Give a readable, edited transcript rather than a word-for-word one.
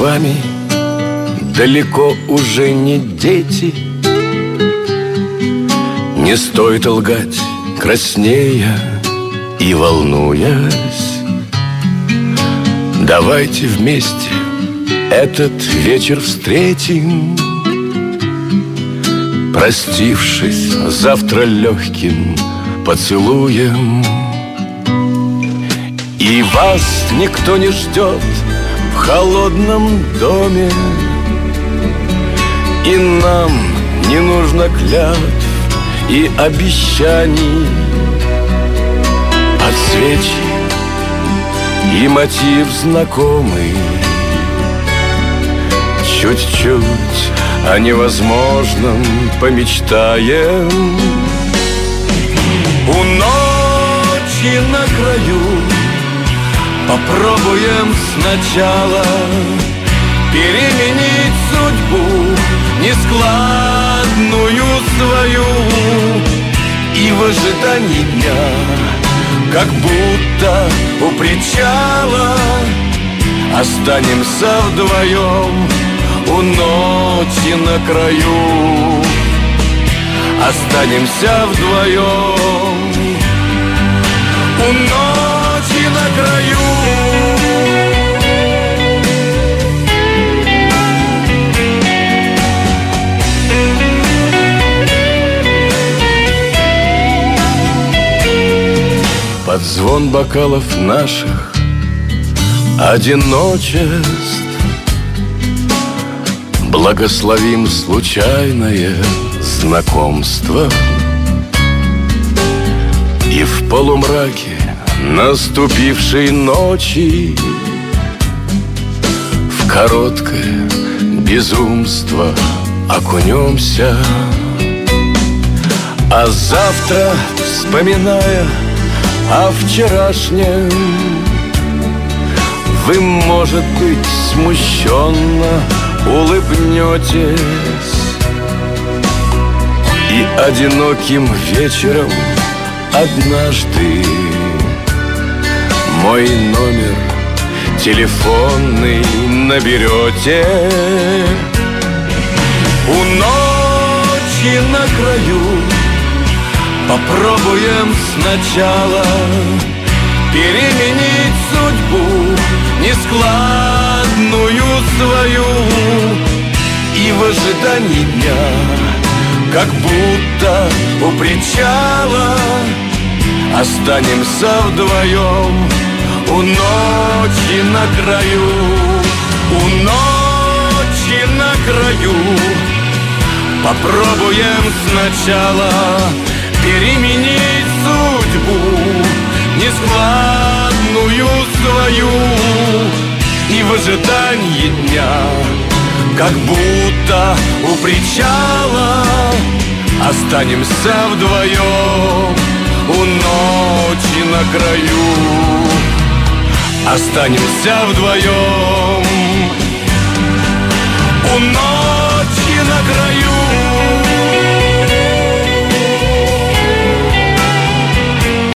вами далеко уже не дети. Не стоит лгать, краснея и волнуясь. Давайте вместе этот вечер встретим, простившись завтра легким поцелуем. И вас никто не ждет в холодном доме, и нам не нужно клятв и обещаний. От свечи и мотив знакомый, чуть-чуть о невозможном помечтаем. У ночи на краю попробуем сначала переменить судьбу нескладную свою. И в ожидании дня, как будто у причала, останемся вдвоем у ночи на краю. Останемся вдвоем у ночи на краю. Под звон бокалов наших одиночеств благословим случайное знакомство. И в полумраке наступившей ночи в короткое безумство окунемся. А завтра, вспоминая о вчерашнем, вы, может быть, смущенно улыбнетесь, и одиноким вечером однажды мой номер телефонный наберете. У ночи на краю попробуем сначала переменить судьбу нескладную свою. И в ожидании дня, как будто у причала, останемся вдвоем у ночи на краю. У ночи на краю попробуем сначала переменить судьбу нескладную свою. И в ожидании дня, как будто у причала, останемся вдвоем у ночи на краю. Останемся вдвоем у ночи на краю.